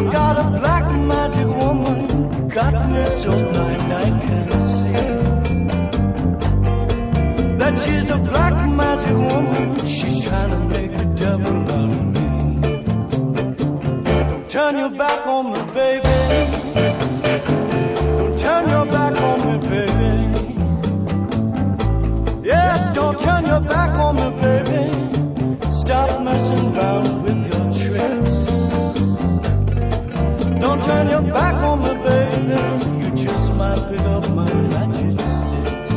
got a black magic woman, got me so blind I can't see that she's a black magic woman. She's trying to make a devil out of me. Don't turn your back on me, baby. Don't turn your back on me, baby. Yes, don't turn your back on me, baby. Stop messing around with your tricks. Don't turn your back on me, baby. You just might pick up my magic sticks.